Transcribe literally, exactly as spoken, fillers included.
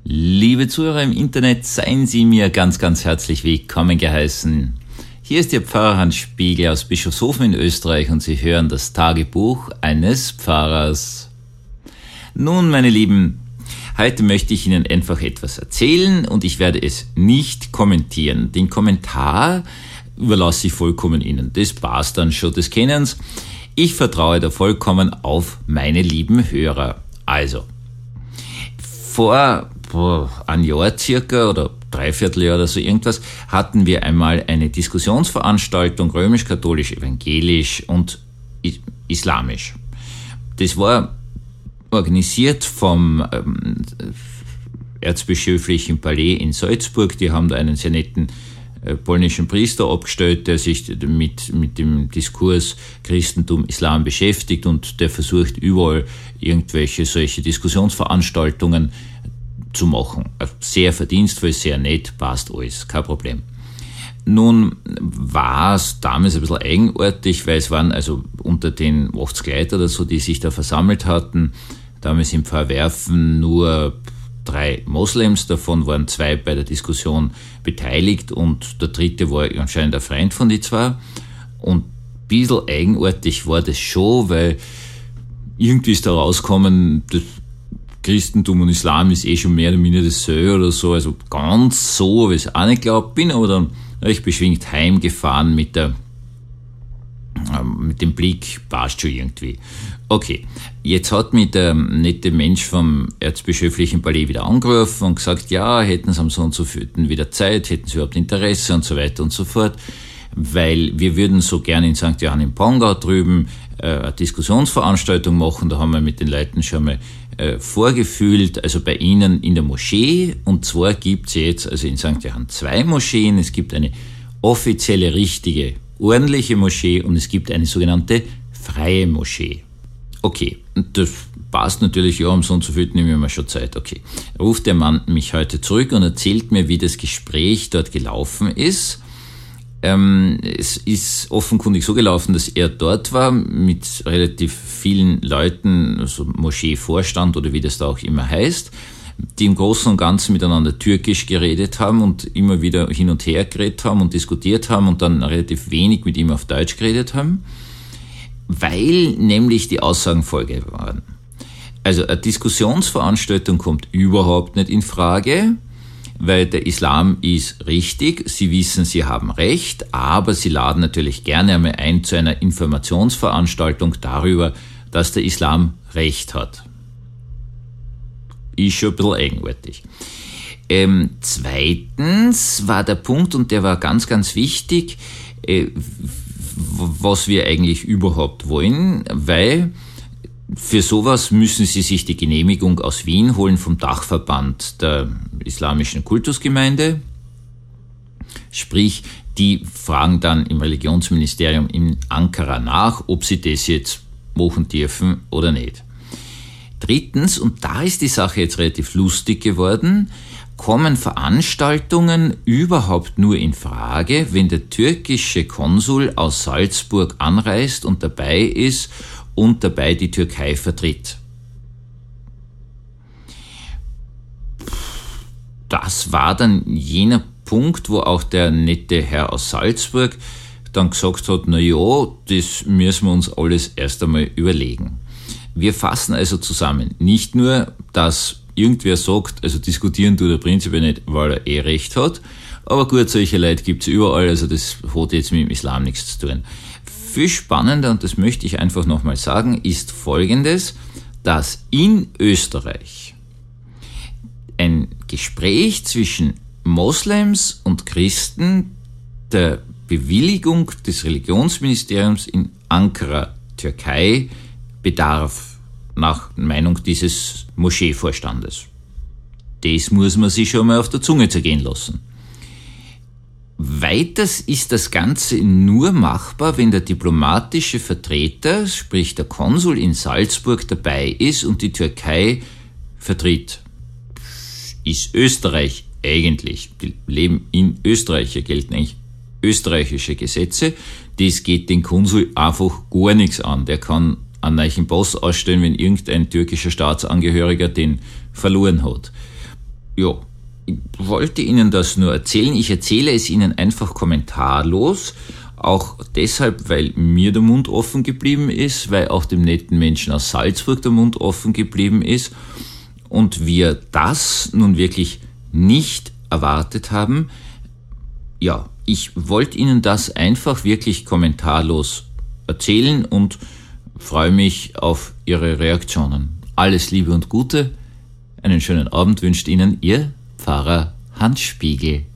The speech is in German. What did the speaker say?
Liebe Zuhörer im Internet, seien Sie mir ganz, ganz herzlich willkommen geheißen. Hier ist Ihr Pfarrer Hans Spiegel aus Bischofshofen in Österreich und Sie hören das Tagebuch eines Pfarrers. Nun, meine Lieben, heute möchte ich Ihnen einfach etwas erzählen und ich werde es nicht kommentieren. Den Kommentar überlasse ich vollkommen Ihnen. Das passt dann schon des Kennens. Ich vertraue da vollkommen auf meine lieben Hörer. Also, vor boah, ein Jahr circa oder Dreivierteljahr oder so irgendwas, hatten wir einmal eine Diskussionsveranstaltung römisch-katholisch, evangelisch und islamisch. Das war organisiert vom ähm, Erzbischöflichen Palais in Salzburg. Die haben da einen sehr netten äh, polnischen Priester abgestellt, der sich mit, mit dem Diskurs Christentum, Islam beschäftigt und der versucht überall irgendwelche solche Diskussionsveranstaltungen zu machen. Sehr verdienstvoll, sehr nett, passt alles, kein Problem. Nun war es damals ein bisschen eigenartig, weil es waren also unter den achtzig Leuten oder so, die sich da versammelt hatten, damals im Verwerfen nur drei Moslems, davon waren zwei bei der Diskussion beteiligt und der dritte war anscheinend ein Freund von die zwei. Und ein bisschen eigenartig war das schon, weil irgendwie ist da rausgekommen, das Christentum und Islam ist eh schon mehr oder minder dasselbe oder so, also ganz so habe ich es auch nicht geglaubt, bin aber dann recht beschwingt heimgefahren mit der mit dem Blick, passt schon irgendwie. Okay, jetzt hat mich der nette Mensch vom Erzbischöflichen Palais wieder angerufen und gesagt, ja, hätten sie am so und so vierten wieder Zeit, hätten sie überhaupt Interesse und so weiter und so fort, weil wir würden so gerne in Sankt Johann im Pongau drüben äh, eine Diskussionsveranstaltung machen, da haben wir mit den Leuten schon mal äh, vorgefühlt, also bei Ihnen in der Moschee, und zwar gibt es jetzt also in Sankt Johann zwei Moscheen, es gibt eine offizielle, richtige, ordentliche Moschee und es gibt eine sogenannte freie Moschee. Okay, und das passt natürlich, ja, am so und so viel nehmen wir mal schon Zeit, okay. Ruft der Mann mich heute zurück und erzählt mir, wie das Gespräch dort gelaufen ist. Ähm, es ist offenkundig so gelaufen, dass er dort war mit relativ vielen Leuten, also Moscheevorstand oder wie das da auch immer heißt, die im Großen und Ganzen miteinander türkisch geredet haben und immer wieder hin und her geredet haben und diskutiert haben und dann relativ wenig mit ihm auf Deutsch geredet haben, weil nämlich die Aussagen folgende waren. Also eine Diskussionsveranstaltung kommt überhaupt nicht in Frage, weil der Islam ist richtig, Sie wissen, Sie haben recht, aber Sie laden natürlich gerne einmal ein zu einer Informationsveranstaltung darüber, dass der Islam recht hat. Ist schon ein bisschen eigenartig. Ähm, zweitens war der Punkt, und der war ganz, ganz wichtig, äh, was wir eigentlich überhaupt wollen, weil für sowas müssen Sie sich die Genehmigung aus Wien holen vom Dachverband der Islamischen Kultusgemeinde. Sprich, die fragen dann im Religionsministerium in Ankara nach, ob sie das jetzt machen dürfen oder nicht. Drittens, und da ist die Sache jetzt relativ lustig geworden, kommen Veranstaltungen überhaupt nur in Frage, wenn der türkische Konsul aus Salzburg anreist und dabei ist und dabei die Türkei vertritt. Das war dann jener Punkt, wo auch der nette Herr aus Salzburg dann gesagt hat, na ja, das müssen wir uns alles erst einmal überlegen. Wir fassen also zusammen, nicht nur, dass irgendwer sagt, also diskutieren tut er prinzipiell nicht, weil er eh recht hat, aber gut, solche Leute gibt's überall, also das hat jetzt mit dem Islam nichts zu tun. Viel spannender, und das möchte ich einfach nochmal sagen, ist Folgendes, dass in Österreich ein Gespräch zwischen Moslems und Christen der Bewilligung des Religionsministeriums in Ankara, Türkei, bedarf, nach Meinung dieses Moscheevorstandes. Das muss man sich schon mal auf der Zunge zergehen lassen. Weiters ist das Ganze nur machbar, wenn der diplomatische Vertreter, sprich der Konsul in Salzburg, dabei ist und die Türkei vertritt. Ist Österreich eigentlich, die leben in Österreich, hier gelten eigentlich österreichische Gesetze, das geht den Konsul einfach gar nichts an. Der kann einen neuen Pass ausstellen, wenn irgendein türkischer Staatsangehöriger den verloren hat. Ja, ich wollte Ihnen das nur erzählen. Ich erzähle es Ihnen einfach kommentarlos. Auch deshalb, weil mir der Mund offen geblieben ist, weil auch dem netten Menschen aus Salzburg der Mund offen geblieben ist und wir das nun wirklich nicht erwartet haben. Ja, ich wollte Ihnen das einfach wirklich kommentarlos erzählen und freue mich auf Ihre Reaktionen. Alles Liebe und Gute. Einen schönen Abend wünscht Ihnen Ihr Pfarrer Hans Spiegel.